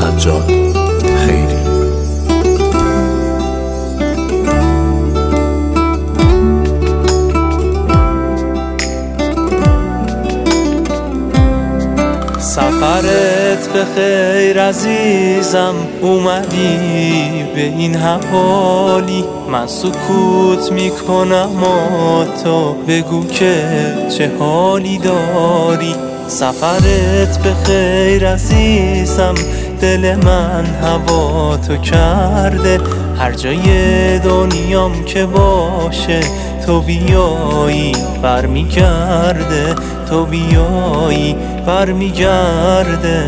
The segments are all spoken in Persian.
سجاد خیری. سفرت به خیر عزیزم، اومدی به این حوالی. من سکوت میکنم و تو بگو که چه حالی داری. سفرت به خیر عزیزم، دل من هوا تو کرده. هر جای دنیام که باشه تو بیایی برمیگرده، تو بیایی برمیگرده.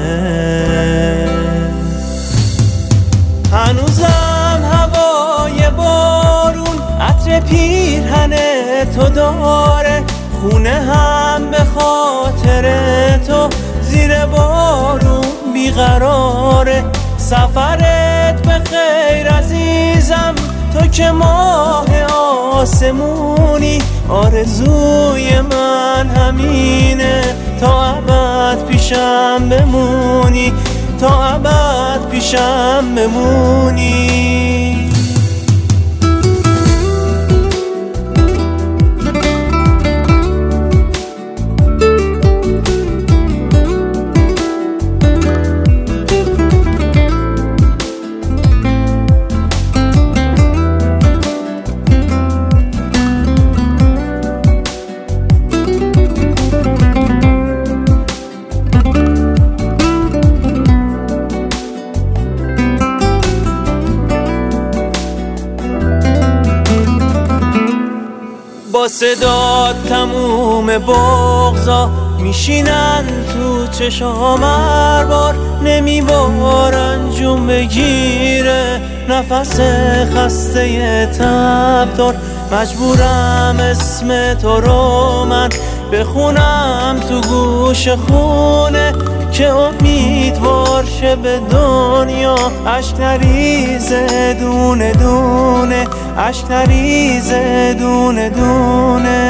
هنوزم هوای بارون عطر پیرهن تو داره. خونه هم به خاطر تو زیر بارون بیقراره. سفرت به خیر عزیزم، تو که ماه آسمونی. آرزوی من همینه تا ابد پیشم بمونی، تا ابد پیشم بمونی. با صدات تموم بغضا میشینن تو چشام هر بار. نمیبارن جون بگیره نفس خسته تب دار. مجبورم اسم تو رو من بخونم تو گوش خونه، که امیدوار شه به دنیا اشک نریزه دونه دونه، اشک نریزه دونه دونه.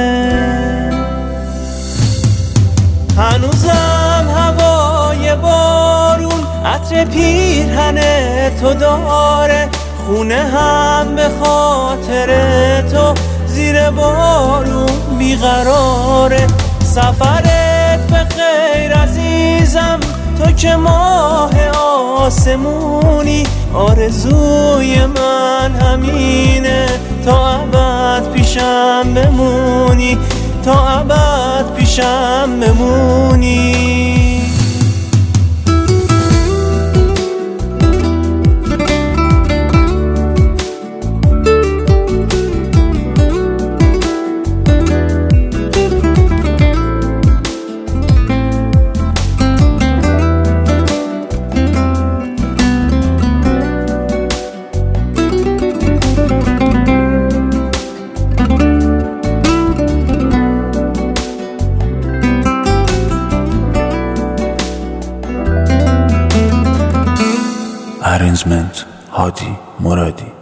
هنوزم هوای بارون عطر پیرهن تو داره. خونه هم به خاطر تو زیر بارون بیقراره. سفرت به خیر عزیزم، تو که ماه آسمونی. آرزوی من همینه تا ابد پیشم بمونی، تا ابد پیشم بمونی. Arrangement هادی مرادی.